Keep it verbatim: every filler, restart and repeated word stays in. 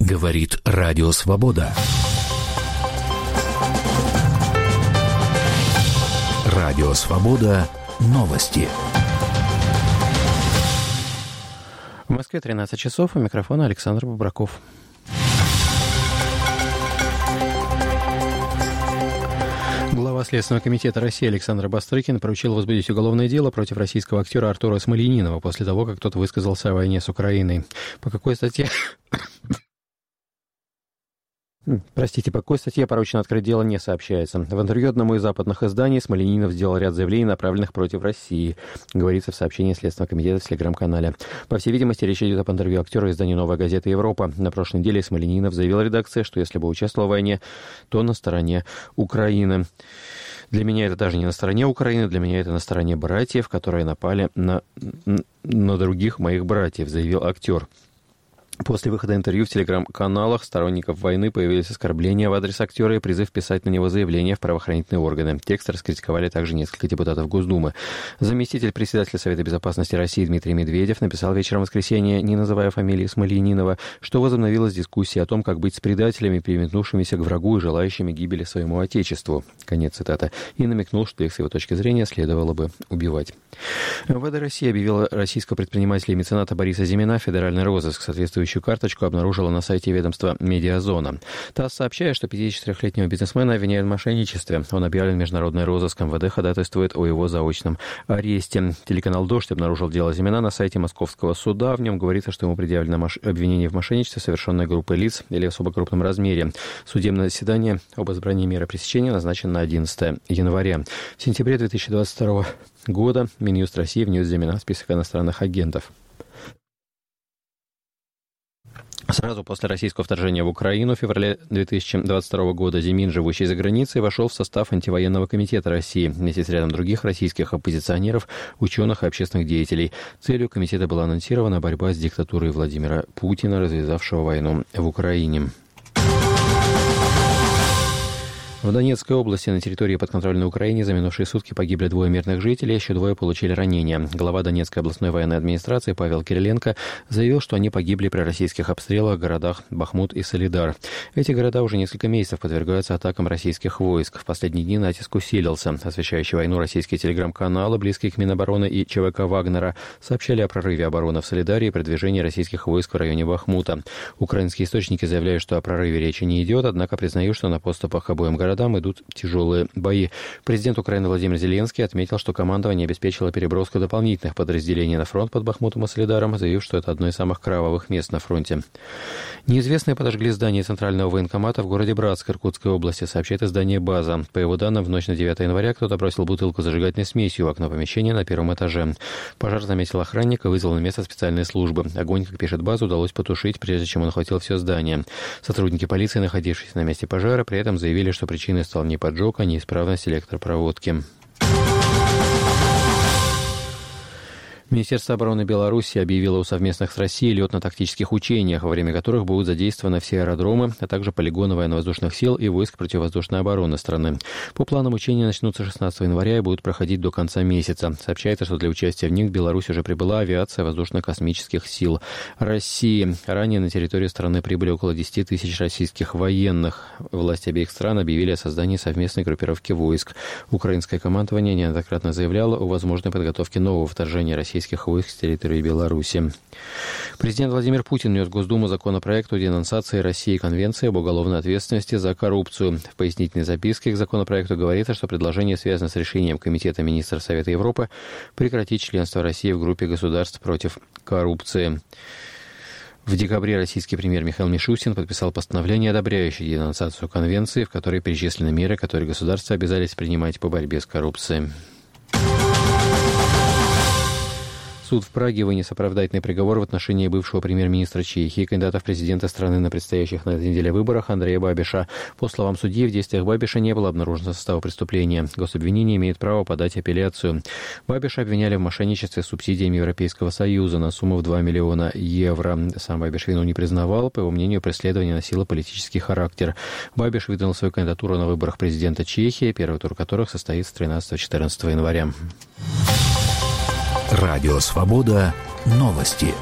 Говорит Радио Свобода. Радио Свобода. Новости. В Москве тринадцать часов. У микрофона Александр Бобраков. Глава Следственного комитета России Александр Бастрыкин поручил возбудить уголовное дело против российского актера Артура Смольянинова после того, как тот высказался о войне с Украиной. По какой статье... Простите, по какой статье поручено открыть дело, не сообщается. В интервью одному из западных изданий Смольянинов сделал ряд заявлений, направленных против России, говорится в сообщении Следственного комитета в Телеграм-канале. По всей видимости, речь идет об интервью актера изданию «Новая газета Европа». На прошлой неделе Смольянинов заявил редакции, что если бы участвовал в войне, то на стороне Украины. Для меня это даже не на стороне Украины, для меня это на стороне братьев, которые напали на, на других моих братьев, заявил актер. После выхода интервью в телеграм-каналах сторонников войны появились оскорбления в адрес актера и призыв писать на него заявление в правоохранительные органы. Текст раскритиковали также несколько депутатов Госдумы. Заместитель председателя Совета безопасности России Дмитрий Медведев написал вечером воскресенья, не называя фамилии Смольянинова, что возобновилась дискуссия о том, как быть с предателями, переметнувшимися к врагу и желающими гибели своему отечеству. Конец цитаты. И намекнул, что их с его точки зрения следовало бы убивать. МВД России объявила российского предпринимателя и мецената Бориса Зимина в федеральный розыск. Соответствующую карточку обнаружила на сайте ведомства «Медиазона». ТАСС сообщает, что пятидесятичетырёхлетнего бизнесмена обвиняют в мошенничестве. Он объявлен в международный розыск. МВД ходатайствует о его заочном аресте. Телеканал «Дождь» обнаружил дело Зимина на сайте Московского суда. В нем говорится, что ему предъявлено маш... обвинение в мошенничестве, совершенное группой лиц или в особо крупном размере. Судебное заседание об избрании меры пресечения назначено на одиннадцатое января. В сентябре две тысячи двадцать второго года Минюст России внес Зимина в список иностранных агентов. Сразу после российского вторжения в Украину в феврале две тысячи двадцать второго года Зимин, живущий за границей, вошел в состав антивоенного комитета России вместе с рядом других российских оппозиционеров, ученых и общественных деятелей. Целью комитета была анонсирована борьба с диктатурой Владимира Путина, развязавшего войну в Украине. В Донецкой области на территории подконтрольной Украине за минувшие сутки погибли двое мирных жителей, еще двое получили ранения. Глава Донецкой областной военной администрации Павел Кириленко заявил, что они погибли при российских обстрелах в городах Бахмут и Солидар. Эти города уже несколько месяцев подвергаются атакам российских войск. В последние дни натиск усилился. Освещающие войну российские телеграм-каналы, близкие к Минобороны и ЧВК Вагнера, сообщали о прорыве обороны в Солидаре и продвижении российских войск в районе Бахмута. Украинские источники заявляют, что о прорыве речи не идет, однако признают, что на подступах к обоим городам Городам идут тяжелые бои. Президент Украины Владимир Зеленский отметил, что командование обеспечило переброску дополнительных подразделений на фронт под Бахмутом и Солидаром, заявив, что это одно из самых кровавых мест на фронте. Неизвестные подожгли здание Центрального военкомата в городе Братск Иркутской области, сообщает издание «База». По его данным, в ночь на девятое января кто-то бросил бутылку зажигательной смесью в окно помещения на первом этаже. Пожар заметил охранник и вызвал на место специальные службы. Огонь, как пишет «База», удалось потушить, прежде чем он охватил все здание. Сотрудники полиции, находившиеся на месте пожара, при этом заявили, что причиной стал не поджог, а неисправность электропроводки. Министерство обороны Беларуси объявило о совместных с Россией летно-тактических учениях, во время которых будут задействованы все аэродромы, а также полигоны военно-воздушных сил и войск противовоздушной обороны страны. По планам учения начнутся шестнадцатого января и будут проходить до конца месяца. Сообщается, что для участия в них в Беларусь уже прибыла авиация воздушно-космических сил России. Ранее на территорию страны прибыли около десять тысяч российских военных. Власти обеих стран объявили о создании совместной группировки войск. Украинское командование неоднократно заявляло о возможной подготовке нового вторжения России войск с территории Беларуси. Президент Владимир Путин внес в Госдуму законопроект о денонсации России Конвенции об уголовной ответственности за коррупцию. В пояснительной записке к законопроекту говорится, что предложение связано с решением Комитета министров Совета Европы прекратить членство России в группе государств против коррупции. В декабре российский премьер Михаил Мишустин подписал постановление, одобряющее денонсацию Конвенции, в которой перечислены меры, которые государства обязались принимать по борьбе с коррупцией. Суд в Праге вынес оправдательный приговор в отношении бывшего премьер-министра Чехии, кандидата в президенты страны на предстоящих на этой неделе выборах Андрея Бабиша. По словам судьи, в действиях Бабиша не было обнаружено состава преступления. Гособвинение имеет право подать апелляцию. Бабиша обвиняли в мошенничестве с субсидиями Европейского Союза на сумму в два миллиона евро. Сам Бабиш вину не признавал. По его мнению, преследование носило политический характер. Бабиш выдвинул свою кандидатуру на выборах президента Чехии, первый тур которых состоится тринадцатого-четырнадцатого января. Радио «Свобода». Новости.